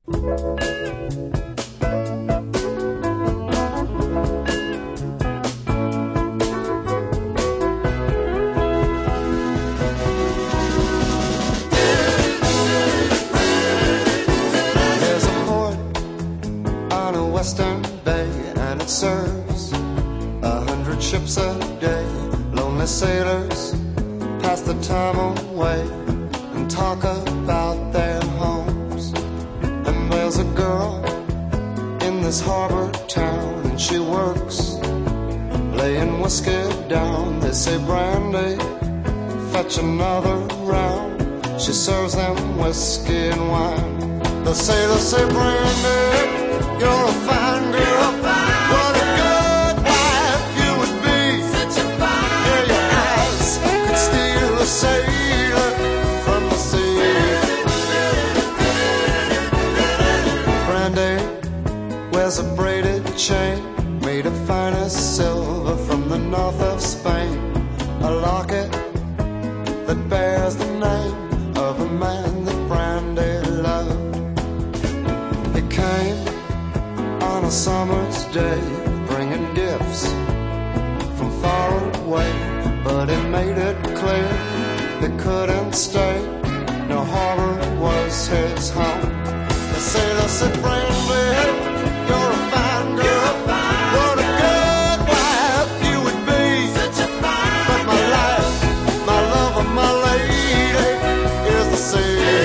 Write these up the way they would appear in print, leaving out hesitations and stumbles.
There's a port on a western bay, and it serves 100 ships a day. Lonely sailors pass the time away and talk about their homes. And there's a girl in this harbor town, and she works laying whiskey down. They say, Brandy, fetch another round. She serves them whiskey and wine. They say, Brandy, you're a fine girl. What a good wife you would be. Yeah, your eyes could steal a sailor from the sea. Brandy wears a braided chain made of finest silver from the north of Spain. A locket that bears the name of a man that Brandy loved. He came on a summer's day, bringing gifts from far away, but he made it clear they couldn't stay. No harbor was his home. They say, Brandy, you're a fine girl. What a good wife you would be. But my life, my love, and my lady is the sea.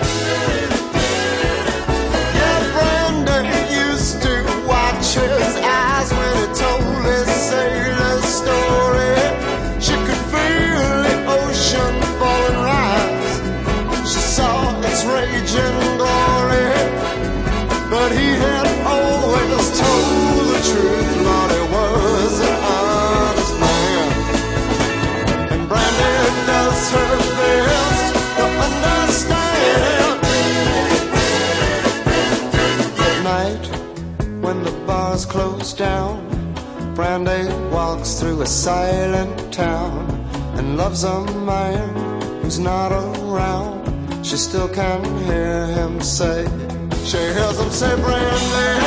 Yeah, Brandy used to watch his eyes when he told his sailor story. She could feel the ocean fall and rise. She saw its raging glory. But he had always told the truth. Lord, he was an honest man. And Brandy does her best to understand. At night, when the bars close down, Brandy walks through a silent town and loves a man who's not around. She still can hear him say, she hears him say, Brandy,